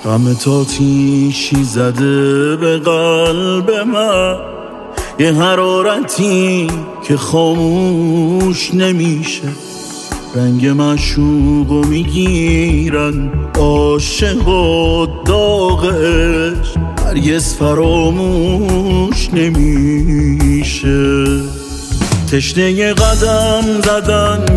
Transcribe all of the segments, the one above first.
غم تاتیشی زده به قلب من، یه حرارتی که خاموش نمیشه. رنگ معشوقو میگیرن عاشق و داغ عشق، هرگز فراموش نمیشه. تشنه قدم زدن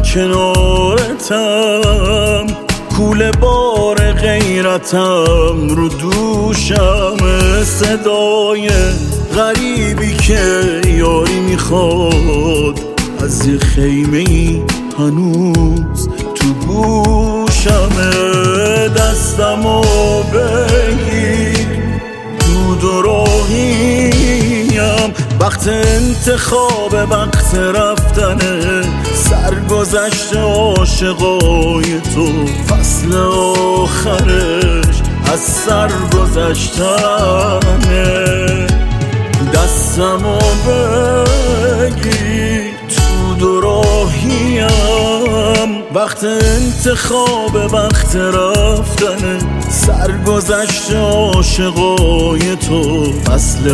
کنارتم، کوله بار غیرتم رو دوشم، صدای غریبی که یاری میخواد از یه خیمه ای هنوز تو گوشمه. دستمو بگیر دود و راهیم، وقت انتخاب وقت رفتنه، سرگذشت عاشقای تو فصل آخرش از سر گذشتنه. دستمو بگیر تو دو راهیم، وقت انتخاب وقت رفتنه، سرگذشت عاشقای تو فصل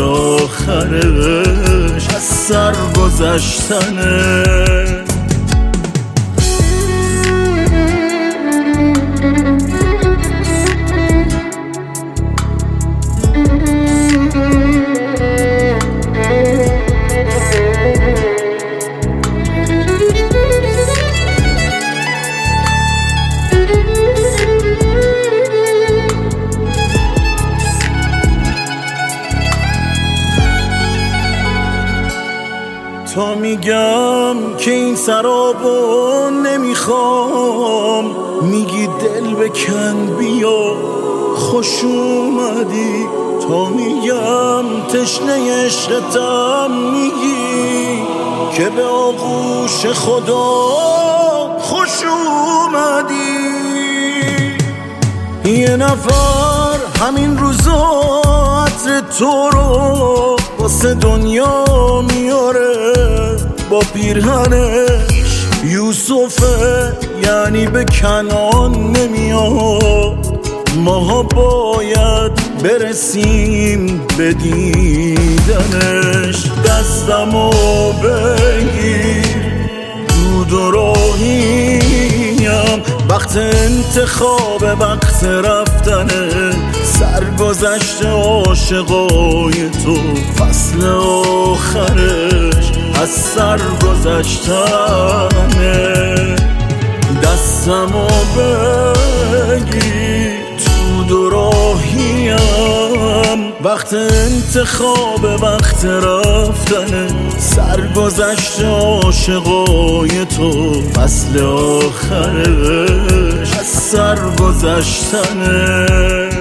آخرش از سر گذشتنه. تا میگم که این سرابو نمیخوام، میگی دل بکن بیا خوش اومدی. تا میگم تشنه عشقتم، میگی که به آغوش خدا خوش اومدی. یه نفر همین روزا عطر تو رو واسه دنیا میاره، با پیرهنش یوسفه یعنی به کنعان نمیاد. ماها باید برسیم به دیدنش. دستمو بگیر دود و راهیم، وقت انتخاب وقت رفتنه، سرگذشت عاشقای تو فصل آخرش از سر گذشتنه. دستمو بگیر تو دو راهیم، وقت انتخاب وقت رفتنه، سرگذشت عاشقای تو فصل آخرش از سر گذشتنه.